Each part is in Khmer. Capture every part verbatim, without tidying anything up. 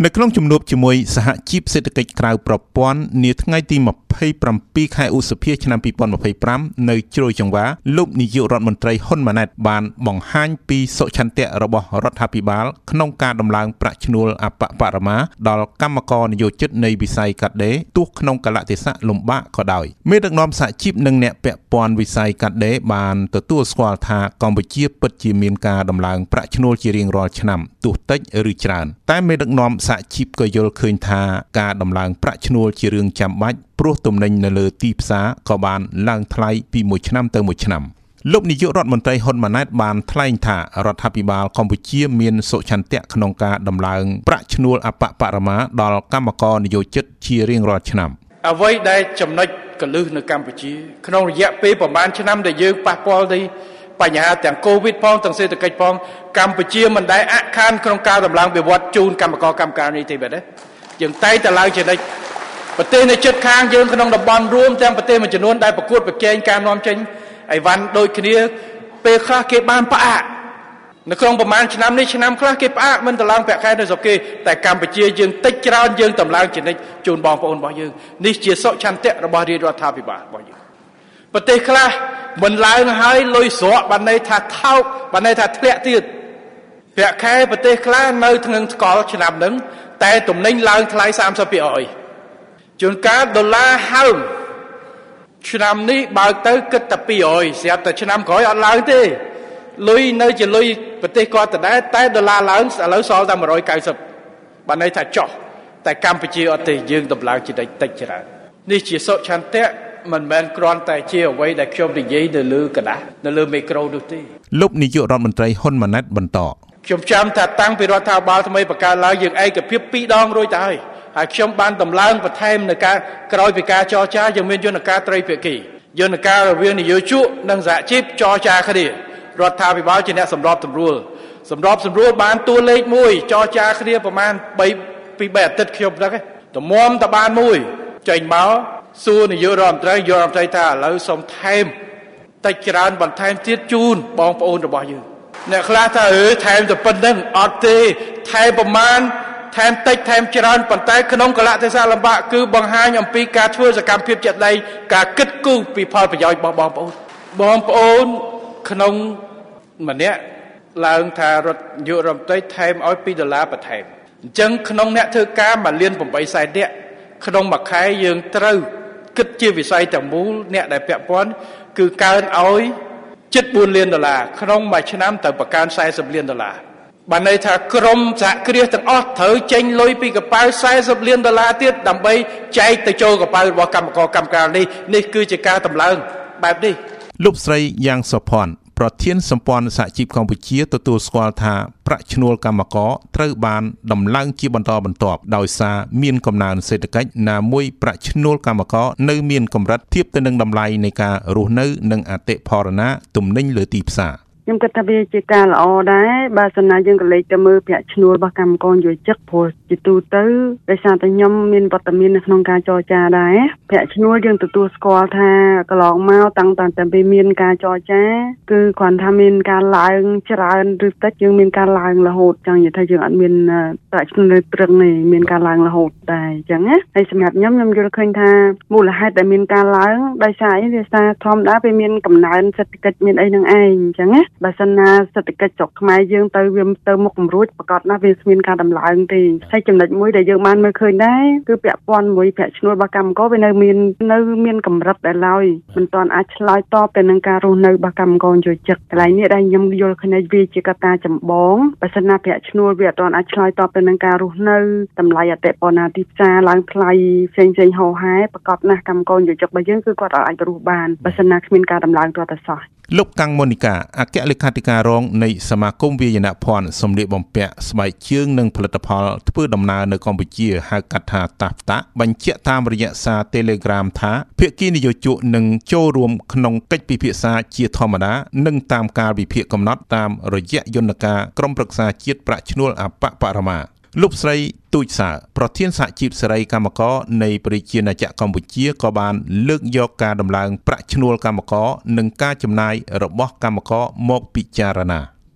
នៅក្នុងជំនួបជាមួយសហជីពសេដ្ឋកិច្ចក្រៅប្រព័ន្ធនាថ្ងៃទីម្ភៃប្រាំពីរខែឧសភាឆ្នាំពីរពាន់ម្ភៃប្រាំនៅជ្រោយចង្វាលោកនាយករដ្ឋមន្ត្រីហ៊ុនម៉ាណែតបានបង្ហាញពីសុឆន្ទៈរបស់រដ្ឋាភិបាលក្នុងការដំឡើងប្រាក់ឈ្នួលអបបរមាដល់កម្មករនិយោជិតនៃវិស័យកាត់ដេរទោះក្នុងកាលៈទេសៈលំបាកក៏ដោយមេដឹកនាំសហជីពនិងអ្នកពាក់ព័ន្ធវិស័យកាត់ដេរបានទទួលស្គាល់ថាកម្ពុជាពិតជាមានការដំឡើងប្រាក់ឈ្នួលជារៀងរាល់ឆ្នាំទោះតិចឬច្រើនតែមេដឹកនាំសហជីពក៏យល់ឃើញថាការដំឡើងប្រាក់ឈ្នួលជារឿងចាំបាច់ព្រោះទំនិញនៅលើទីផ្សារក៏បានឡើងថ្លៃពីមួយឆ្នាំទៅមួយឆ្នាំលោកនាយករដ្ឋមន្ត្រីហ៊ុនម៉ាណែតបានថ្លែងថារដ្ឋាភិបាលកម្ពុជាមានសុឆន្ទៈក្នុងការដំឡើងប្រាក់ឈ្នួលអបបរមាដល់កម្មករនិយោជិតជារៀងរាល់ឆ្នាំអ្វីដែលចំណុចកលឹះនៅកម្ពុជាក្នុងរយៈពេលប្រហែលឆ្នាំដែលយើងប៉ះពាល់ទៅបញ្ហាទាំងកូវីដផងទាំងសេដ្ឋកិច្ចផងកម្ពុជាមិនដែលអខានក្នុងការដំឡើងវិវត្តជូនកម្មករកម្មការនេះទេបែបនេះយើងតែតែឡើងជានិច្ចប្រទេសនៅជិតខាងយើងក្នុងតំបន់រួមទាំងប្រទេសមួយចំនួនដែលប្រកួតប្រជែងការនាំចេញអីវ៉ាន់ដូចគ្នាពេលខ្លះគេបានផ្អាកនៅក្នុងប្រហែលឆ្នាំនេះឆ្នាំខ្លះគេផ្អាកមិនតម្លើងប្រាក់ខែនៅស្រុកគេតែកម្ពុជាយើងតិចច្រើនយើងតម្លើងជានិច្ចជូនបងប្អូនរបស់យើងនេះជាសុឆន្ទៈរបស់រាជរដ្ឋាភិបាលរបស់យើងប្រទេសខ្លះមិនឡើងហើយលុយស្រក់បានន័យថាថោកបានន័យថាធ្លាក់ទៀតប្រាក់ខែប្រទេសខ្លះនៅក្នុងស្កល់ឆ្នាំហ្នឹងតែទំនិញឡើងថ្លៃសាមសិបភាគរយជួនកាលដុល្លារហើមឆ្នាំនេះបើកទៅគិតតែពីររយស្រាប់តែឆ្នាំក្រោយអត់ឡើងទេលុយនៅជាលុយប្រទេសគាត់ដដែលតែដុល្លារឡើងឥឡូវសល់តែមួយរយកៅសិបបានន័យថាចុះតែកម្ពុជាអត់ទេយើងតម្លើងជាតិចច្រើននេះជាសុឆន្ទៈមិនមែនគ្រាន់តែជាអ្វីដែលខ្ញុំនិយាយនៅលើกระดาษនៅលើមីក្រូនោះទេលោកនាយករដ្ឋមន្ត្រីហ៊ុនម៉ាណែតបន្តខ្ញុំចាំថាតាំងពីរដ្ឋាភិបាលថ្មីបង្កើតឡើងយើងឯកភាពពីរដងរួចទៅហើយហើយខ្ញុំបានតម្លើងបន្ថែមនៅការក្រោយពីការចរចាយើងមានយន្តការត្រីភាគីយន្តការរវាងនយោជកនិងសហជីពចរចាគ្នារដ្ឋាភិបាលជាអ្នកសម្របសម្រួលសម្របសម្រួលបានតួលេខមួយចរចាគ្នាប្រមាណ3ពី3អាទិត្យខ្ញុំដឹងតម្រាំតបានមួយចេញមកសួរនាយករដ្ឋមន្ត្រីយករដ្ឋមន្ត្រីថាឥឡូវសូមថែមតិចច្រើនបន្ថែមទៀតជូនបងប្អូនរបស់យើងអ្នកខ្លះថាអឺថែមតែប៉ុណ្្នឹងអត់ទេថែមប្រមាណថែមតិចថែមច្រើនប៉ុន្តែក្នុងកលៈទេសៈលំបាកគឺបង្ហាញអំពីការធ្វើសកម្មភាពជាក់ស្ដែងការគិតគូរពីផលប្រយោជន៍របស់បងប្អូនបងប្អូនក្នុងម្នាក់ឡើងថារដ្ឋនាយករដ្ឋមន្ត្រីថែមឲ្យពីរដុល្លារបន្ថែមអញ្ចឹងក្នុងអ្នកធ្វើការមួយលានប្រាំបីសែននាក់ក្នុងមួយខែយើងត្រូវគិតជាវិស័យទាំងមូលអ្នកដែលពាក់ព័ន្ធគឺកើនឲ្យជិតបួនលានដុល្លារក្នុងមួយឆ្នាំត្រូវបង្កើនសែនសិបលានដុល្លារបានន័យថាក្រមសហគ្រាសទាំងអស់ត្រូវចេញលុយពីកប៉ាល់សែនសិបលានដុល្លារទៀតដើម្បីចែកទៅចូលកប៉ាល់របស់កម្មករកម្មការនេះនេះគឺជាការតម្លើងបែបនេះលោកស្រីយ៉ាងសុផាន់ប្រធានសម្ព័ន្ធសហជីពកម្ពុជាទទួលស្គាល់ថាប្រាក់ឈ្នួលកម្មករត្រូវបានដំឡើងជាបន្តបន្ទាប់ដោយសារមានកំណើនសេដ្ឋកិច្ចណាមួយប្រាក់ឈ្នួលកម្មករនៅមានកម្រិតធៀបទៅនឹងតម្លៃនៃការរស់នៅនិងអតិផរណាទំនិញលើទីផ្សារខ្ញុំគិតថាវាជាការល្អដែរបើសិនណាយើងក៏លេខទៅមើលប្រាក់ឈ្នួលរបស់កម្មករយោជិកព្រោះជាទូទៅដោយសារតែខ្ញុំមានវត្តមាននៅក្នុងការចរចាដែរប្រាក់ឈ្នួលយើងទទួលស្គាល់ថាកន្លងមកតាំងតែពេលមានការចរចាគឺគ្រាន់ថាមានការឡើងច្រើនឬតិចយើងមានការឡើងរហូតចង់និយាយថាយើងអត់មានប្រាក់ឈ្នួលនៅព្រឹងទេមានការឡើងរហូតដែរអញ្ចឹងណាហើយសម្រាប់ខ្ញុំខ្ញុំយល់ឃើញថាមូលហេតុដែលមានការឡើងដោយសារអីវាសារធម្មតាវាមានកំណើនសេដ្ឋកិច្ចមានអីនឹងឯងអញ្ចឹងណាបើសិនណាសេដ្ឋកិច្ចស្រុកខ្មែរយើងទៅវាទៅមុខកម្រួចប្រកាសណាវាគ្មានការដំឡើងទេហើយចំណុចមួយដែលយើងបានមើលឃើញដែរគឺពាក់ព័ន្ធមួយប្រាក់ឈ្នួលរបស់កម្មករវានៅមាននៅមានកម្រិតដែរឡើយមិនទាន់អាចឆ្លើយតបទៅនឹងការរស់នៅរបស់កម្មករយោជិកកន្លែងនេះដែលខ្ញុំយល់ឃើញវាជាកត្តាចម្បងបើសិនណាប្រាក់ឈ្នួលវាអត់ទាន់អាចឆ្លើយតបទៅនឹងការរស់នៅតម្លៃអតិផរណាទីផ្សារឡើងថ្លៃផ្សេងៗហោហែប្រកាសណាកម្មករយោជិករបស់យើងគឺគាត់អាចរស់បានបើសិនណាគ្មានការដំឡើងទាល់តែសោះលោកកាំងម៉ូនីកាអគ្គលេខាធិការរងនៃសមាគមវាយនភ័ណ្ឌសម្លៀកបំពាក់ស្បែកជើងនិងផលិតផលធ្វើដំណើរនៅកម្ពុជាហៅកាត់ថាតាហ្វតាបញ្ជាក់តាមរយៈសារ Telegram ថាភាគីនយោជកនឹងចូលរួមក្នុងកិច្ចពិភាក្សាជាធម្មតានិងតាមកាលវិភាគកំណត់តាមរយៈយន្តការក្រុមប្រឹក្សាជាតិប្រាក់ឈ្នួលអបបរមាលោកស្រីទូចសើប្រធានសហជីពសេរីកម្មករនៃប្រជាណាចក្រកម្ពុជាក៏បានលើកយកការដំឡើងប្រាក់ឈ្នួលកម្មករនិងការចំណាយរបស់កម្មករមកពិចារណា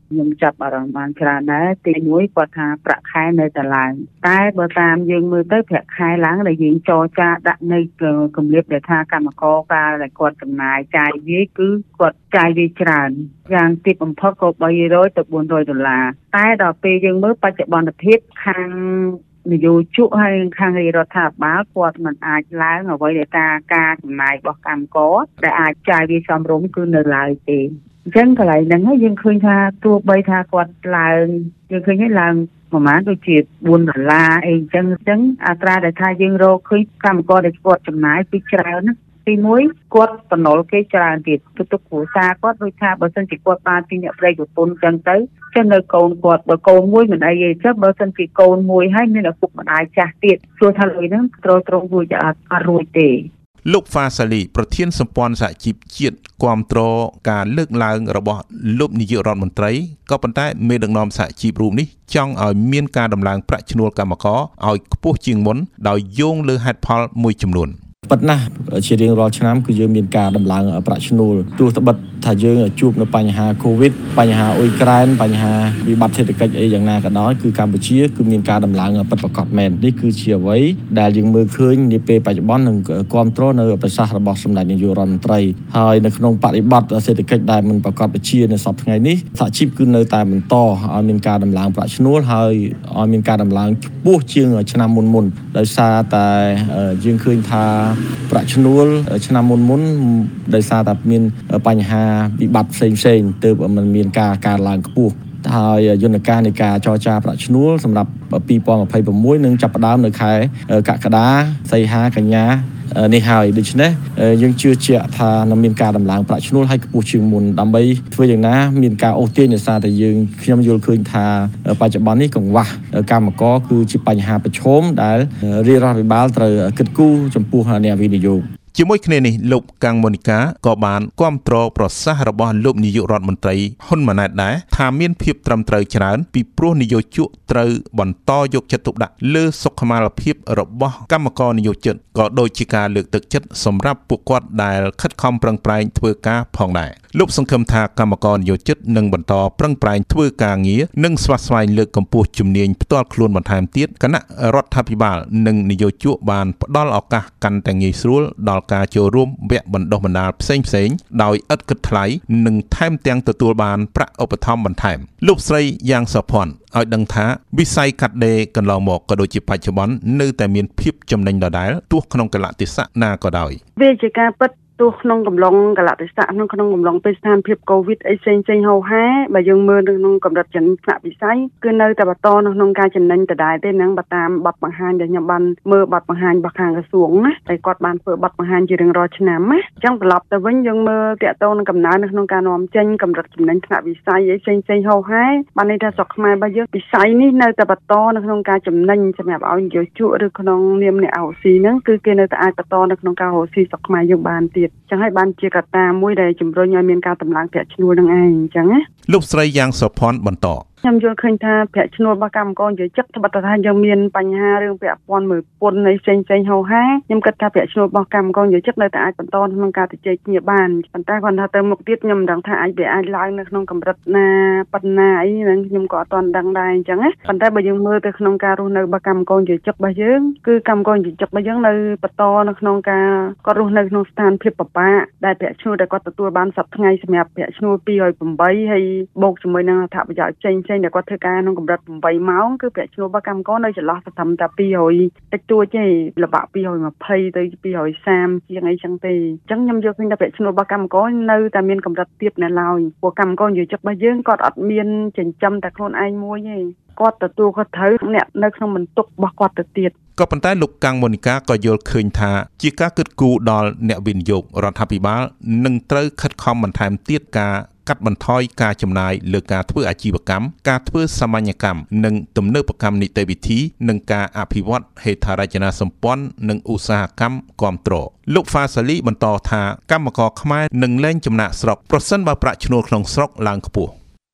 ខ្ញុំចាប់អារម្មណ៍បានច្រើនដែរទីមួយគាត់ថាប្រាក់ខែនៅតែឡើងតែបើតាមយើងមើលទៅប្រាក់ខែឡើងដែលយើងចរចាដាក់នៅគម្លាតដែលថាកម្មករការដែលគាត់ចំណាយចាយវាគឺគាត់ចាយវាច្រើនយ៉ាងទីបំផុតក៏បីរយទៅបួនរយដុល្លារតែដល់ពេលយើងមើលបច្ចុប្បន្នភាពខាងនយោជកហើយខាងរដ្ឋាភិបាលគាត់មិនអាចឡើងអ្វីដែលការការចំណាយរបស់កម្មករដែលអាចចាយវាសមរម្យគឺនៅឡើយទេអញ្ចឹងកន្លែងហ្នឹងយើងឃើញថាទោះបីថាគាត់ឡើងយើងឃើញឲ្យឡើងប្រហែលដូចជាបួនដុល្លារអីអញ្ចឹងអញ្ចឹងអត្រាដែលថាយើងរកឃើញកម្មករដែលគាត់ចំណាយពីច្រើនណាទីមួយគាត់បំណុលគេច្រើនទៀតទុកគ្រួសារគាត់ដូចថាបើសិនជាគាត់បានពីអ្នកប្រេងប្រពន្ធអញ្ចឹងទៅចឹងនៅកូនគាត់បើកូនមួយមិនអីទេចឹងបើសិនជាកូនមួយហើយមានឪពុកម្ដាយចាស់ទៀតព្រោះថាលុយហ្នឹងត្រង់ត្រង់រួចអត់អត់រួចទេលោកហ្វាសាលីប្រធានសម្ព័ន្ធសហជីពជាតិគាំទ្រការលើកឡើងរបស់លោកនាយករដ្ឋមន្ត្រីក៏ប៉ុន្តែមេដឹកនាំសហជីពរូបនេះចង់ឲ្យមានការដំឡើងប្រាក់ឈ្នួលកម្មករឲ្យខ្ពស់ជាងមុនដោយយោងលើហេតុផលមួយចំនួនប៉ុន្តែជារៀងរាល់ឆ្នាំគឺយើងមានការដំឡើងប្រាក់ឈ្នួលទោះត្បិតថាយើងជួបនៅបញ្ហា COVID បញ្ហាអ៊ុយក្រែនបញ្ហាវិបត្តិសេដ្ឋកិច្ចអីយ៉ាងណាក៏ដោយគឺកម្ពុជាគឺមានការដំឡើងពិតប្រាកដមែននេះគឺជាអ្វីដែលយើងមើលឃើញនាពេលបច្ចុប្បន្ននឹងគ្រប់គ្រងនៅប្រសាសន៍របស់សម្ដេចនាយករដ្ឋមន្ត្រីហើយនៅក្នុងបរិបទសេដ្ឋកិច្ចដែលមិនប្រកបវិជ្ជានៅសប្តាហ៍ថ្ងៃនេះសហជីពគឺនៅតែបន្តឲ្យមានការដំឡើងប្រាក់ឈ្នួលហើយឲ្យមានការដំឡើងខ្ពស់ជាងឆ្នាំមុនមុនដោយសារតែយើងឃើញថាប្រាក់ឈ្នួលឆ្នាំមុនមុនដោយសារតែមានបញ្ហាវិបត្តិផ្សេងផ្សេងទើបมันមានការកើនឡើងខ្ពស់ហើយយន្តការនៃការចរចាប្រាក់ឈ្នួលសម្រាប់ពីរពាន់ยี่สิบหกនឹងចាប់ផ្ដើមនៅខែកក្កដាសីហាកញ្ញានេះហើយដូច្នេះយើងជឿជាក់ថានឹងមានការដំឡើងប្រាក់ឈ្នួលឲ្យខ្ពស់ជាងមុនដើម្បីធ្វើយ៉ាងណាមានការអូសទាញដោយសារតែយើងខ្ញុំយល់ឃើញថាបច្ចុប្បន្ននេះកង្វះកម្មករគឺជាបញ្ហាប្រឈមដែលរាជរដ្ឋាភិបាលត្រូវគិតគូរចំពោះអ្នកវិនិយោគជាមួយគ្នានេះលោកកាំងម៉ូនីកាក៏បានគាំទ្រប្រសាសន៍របស់លោកនាយករដ្ឋមន្ត្រីហ៊ុនម៉ាណែតដែរថាមានភាពត្រឹមត្រូវច្រើនពីព្រោះនយោជកត្រូវបន្តយកចិត្តទុកដាក់លើសុខុមាលភាពរបស់កម្មករនិយោជិតក៏ដូចជាការលើកទឹកចិត្តសម្រាប់ពួកគាត់ដែលខិតខំប្រឹងប្រែងធ្វើការផងដែរលោកសង្ឃឹមថាកម្មករនិយោជិតនឹងបន្តប្រឹងប្រែងធ្វើការងារនិងស្វាស្វែងលើកកម្ពស់ជំនាញផ្ទាល់ខ្លួនបន្ថែមទៀតគណៈរដ្ឋាភិបាលនិងនយោជកបានផ្ដល់ឱកាសកាន់តែងាយស្រួលដល់ការចូលរួមវគ្គបណ្ដុះបណ្ដាលផ្សេងៗដោយឥតគិតថ្លៃនិងថែមទាំងទទួលបានប្រាក់ឧបត្ថម្ភបន្ថែមលោកស្រីយ៉ាងសុភ័ណ្ឌឲ្យដឹងថាវិស័យកាត់ដេរកន្លងមកក៏ដូចជាបច្ចុប្បន្ននៅតែមានភាពចំណេញដដែលទោះក្នុងកលៈទេសៈណាក៏ដោយវាជាការពិតទោះក្នុងកំឡុងកលៈទេសៈក្នុងក្នុងកំឡុងពេលស្ថានភាពកូវីដអីផ្សេងផ្សេងហោហាបើយើងមើលនៅក្នុងកម្រិតចំណថ្នាក់វិស័យគឺនៅតែបន្តនៅក្នុងការចំណេញដដែលទេនឹងបើតាមបទបង្ហាញដែលខ្ញុំបានមើលបទបង្ហាញរបស់ខាងក្រសួងណាតែគាត់បានធ្វើបទបង្ហាញជារៀងរាល់ឆ្នាំណាអញ្ចឹងត្រឡប់ទៅវិញយើងមើលតាក់ទងនឹងកំណើននៅក្នុងការនាំចេញកម្រិតចំណេញថ្នាក់វិស័យអីផ្សេងផ្សេងហោហាបានន័យថាស្រុកខ្មែររបស់យើងវិស័យនេះនៅតែបន្តនៅក្នុងការចំណេញសម្រាប់ឲ្យនយោជកឬក្នុងនាមអ្នកអោស៊ីហ្នឹងគឺគេនៅតែអាចបន្តនៅក្នុងការរកស៊ីស្រុកខ្មែរយើងបានទៀតអញ្ចឹងបានជាកត្តាមួយដែលជំរុញឲ្យមានការតម្លើងប្រាក់ឈ្នួលនឹងឯងអញ្ចឹងណាលោកស្រីយ៉ាងសុភ័ណ្ឌបន្តខ្ញុំយល់ឃើញថាប្រាក់ឈ្នួលរបស់កម្មករនិយោជិតត្បិតថាយើងមានបញ្ហារឿងពាក់ព័ន្ធមួយពន្ធនៃផ្សេងផ្សេងហោហាខ្ញុំគិតថាប្រាក់ឈ្នួលរបស់កម្មករនិយោជិតនៅតែអាចបន្តក្នុងការជជែកគ្នាបានប៉ុន្តែគាត់ថាទៅមុខទៀតខ្ញុំមិនដឹងថាអាចវាអាចឡើងនៅក្នុងកម្រិតណាប៉ុណ្ណាអីហ្នឹងខ្ញុំក៏អត់ទាន់ដឹងដែរអញ្ចឹងណាប៉ុន្តែបើយើងមើលទៅក្នុងការរស់នៅរបស់កម្មករនិយោជិតរបស់យើងគឺកម្មករនិយោជិតរបស់យើងនៅបន្តនៅក្នុងការគាត់រស់នៅក្នុងស្ថានភាពពិបាកដែលប្រាក់ឈ្នួលដែលគាត់ទទួលបានសប្តាហ៍ថ្ងៃសម្រាប់ប្រាក់ឈ្នួលពីររយប្រាំបីហើយបូកជាមួយនឹងអត្ថប្រយោជន៍ផ្សេងផ្សេងដែលគាត់ធ្វើការក្នុងកម្រិតប្រាំបីម៉ោងគឺប្រាក់ឈ្នួលរបស់កម្មករនៅចន្លោះត្រឹមតែពីររយតិចតួចទេល្បាក់ពីររយยี่สิบទៅពីររយសាមជាងអីចឹងទេអញ្ចឹងខ្ញុំយល់ឃើញថាប្រាក់ឈ្នួលរបស់កម្មករនៅតែមានកម្រិតទាបនៅឡើយព្រោះកម្មករនិយោជិតរបស់យើងគាត់អត់មានចិញ្ចឹមតែខ្លួនឯងមួយទេគាត់ទទួលគាត់ត្រូវអ្នកនៅក្នុងបន្ទុករបស់គាត់ទៅទៀតក៏ប៉ុន្តែលោកកាំងម៉ូនីកាក៏យល់ឃើញថាជាការគិតគូរដល់អ្នកវិនិយោគរដ្ឋាភិបាលនឹងត្រូវខិតខំបន្ថែមទៀតការកាត់បន្ថយការចំណាយលើការធ្វើអាជីវកម្មការធ្វើសាមញ្ញកម្មនិងទំនើបកម្មនីតិវិធីនិងការអភិវឌ្ឍហេដ្ឋារចនាសម្ព័ន្ធនិងឧស្សាហកម្មគាំទ្រលោកហ្វាសាលីបន្តថាកម្មករខ្មែរនឹងលែងចំណាកស្រុកប្រសិនបើប្រាក់ឈ្នួលក្នុងស្រុកឡើងខ្ពស់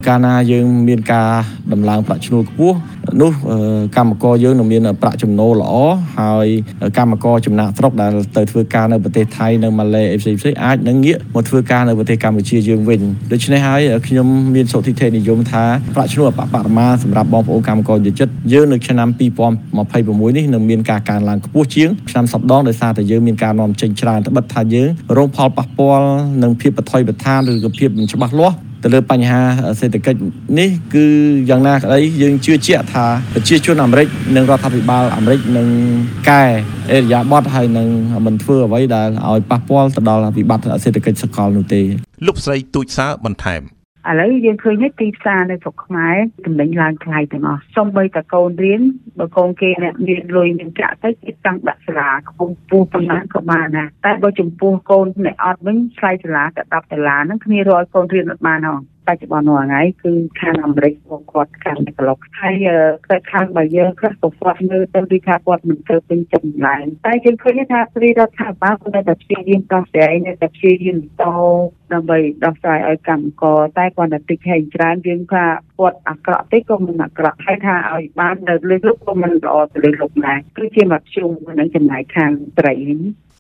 កាលណាយើងមានការដំឡើងប្រាក់ឈ្នួលខ្ពស់នោះកម្មករយើងនឹងមានប្រាក់ចំណូលល្អហើយកម្មករចំណាក់ស្រុកដែលទៅធ្វើការនៅប្រទេសថៃនៅម៉ាឡេអីផ្សេងៗអាចនឹងងាកមកធ្វើការនៅប្រទេសកម្ពុជាយើងវិញដូច្នេះហើយខ្ញុំមានសុតិធិនិយមថាប្រាក់ឈ្នួលអបបរមាសម្រាប់បងប្អូនកម្មករយុចិត្តយើងនៅឆ្នាំពីរពាន់ម្ភៃប្រាំមួយនេះនឹងមានការកើនឡើងខ្ពស់ជាងឆ្នាំសប្តាហ៍ដោយសារតែយើងមានការនាំចេញច្រើនត្បិតថាយើងរងផលប៉ះពាល់នឹងភាពបថុយបឋានឬក៏ភាពមិនច្បាស់លាស់ទៅលើបញ្ហាសេដ្ឋកិច្ចនេះគឺយ៉ាងណាក្តីយើងជឿជាក់ថាប្រជាជនអាមេរិកនិងរដ្ឋាភិបាលអាមេរិកនឹងកែអេរយាប័តហើយនឹងមិនធ្វើអ្វីដែលឲ្យប៉ះពាល់ទៅដល់វិបត្តិសេដ្ឋកិច្ចសកលនោះទេលោកស្រីទូចសើបន្ថែមឥឡូវយើងឃើញនេះទីផ្សារនៅស្រុកខ្មែរទំនិញឡើងថ្លៃទាំងអស់សូម្បីតែកូនរៀនបើកូនគេអ្នកមានលុយមានប្រាក់ទៅគេចង់ដាក់សាលាខ្ពស់ពូប៉ុណ្ណាក៏បានដែរតែបើចំពោះកូនអ្នកអត់វិញថ្លៃសាលាតែដប់ដុល្លារហ្នឹងគ្នារាល់កូនរៀនអត់បានហ៎បច្ចុប្បន្ននោះថ្ងៃគឺខាងអាមេរិកគាត់ខាងប្លុកហើយតែខាងបើយើងខ្លះក៏គាត់មើលទៅដូចថាគាត់មិនទៅពេញចិត្តឡើងតែយើងឃើញថាព្រៃរដ្ឋាភិបាលគាត់តែព្យាយាមដោះស្រាយតែព្យាយាមតដើម្បីដោះស្រាយឲ្យកម្មករតែគាត់តែតិចហើយច្រើនយើងថាគាត់អាក្រក់តិចក៏មិនអាក្រក់ហើយថាឲ្យបាននៅលើលោកក៏មិនល្អទៅលើលោកដែរគឺជាមកជុំនឹងចំណាយខាងត្រីនេះ